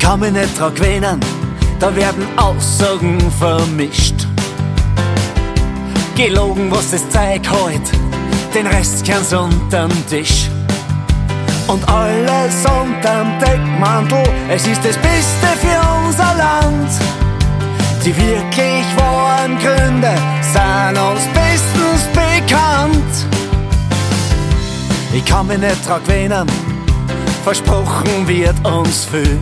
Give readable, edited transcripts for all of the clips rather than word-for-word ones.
kann mich nicht dran gewöhnen, da werden Aussagen vermischt. Gelogen, was das Zeug hält, den Rest kann's unterm Tisch. Und alles unterm Deckmantel, es ist das Beste für unser Land. Die wirklich wahren Gründe sind uns bestens bekannt. Ich kann mich nicht dran gewöhnen, versprochen wird uns viel.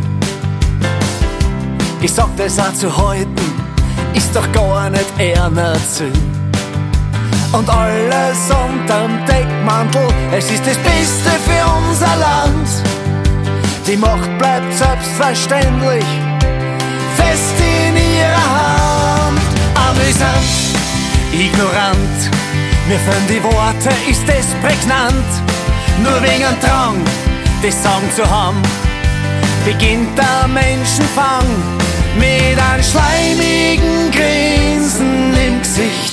Ich sag das auch zu halten, ist doch gar nicht eher Ziel. Und alles unterm Deckmantel, es ist das Beste für unser Land. Die Macht bleibt selbstverständlich fest in ihrer Hand. Amüsant, ignorant, mir fehlen die Worte, ist es prägnant. Nur wegen einem Drang, das Sagen zu haben, beginnt der Menschenfang mit einem schleimigen Grinsen im Gesicht.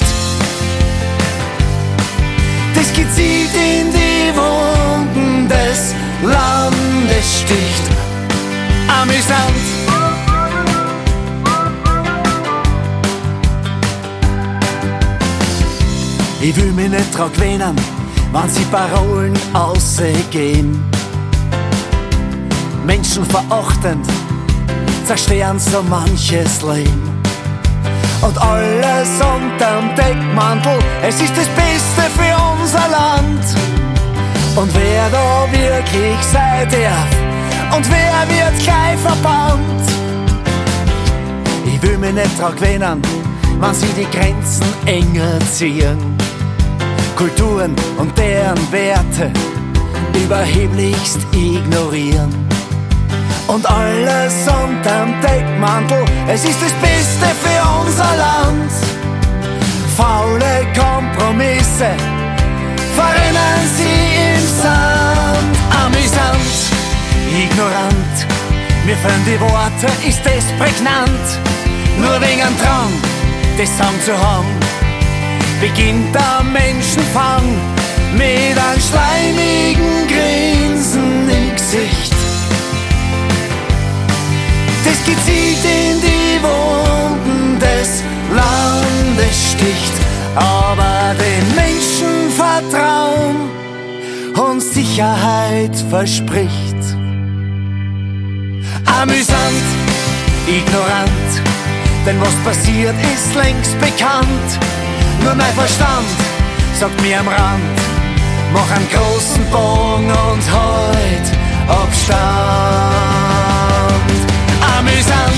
Das gezielt in die Wunden des Landes sticht. Amüsant. Ich will mich nicht dran gewöhnen, wenn sie Parolen ausgehen. Menschen verachtend, zerstören so manches Leben. Und alles unterm Deckmantel, es ist das Beste für unser Land. Und wer da wirklich sein darf und wer wird gleich verbannt? Ich will mich nicht dran gewöhnen, wenn sie die Grenzen enger ziehen. Kulturen und deren Werte überheblichst ignorieren. Und alles unterm Deckmantel, es ist das Beste für unser Land. Faule Kompromisse verrinnen sie im Sand. Amüsant, ignorant, mir fehlen die Worte, ist es prägnant. Nur wegen einem Drang, das Sagen zu haben, beginnt der Menschenfang mit einem schleimigen Grinsen im Gesicht. Das gezielt in die Wunden des Landes sticht, aber den Menschen Vertrauen und Sicherheit verspricht. Amüsant, ignorant, denn was passiert ist längst bekannt. Nur mein Verstand sagt mir am Rand, mach einen großen Bogen und halt Abstand. Amüsant.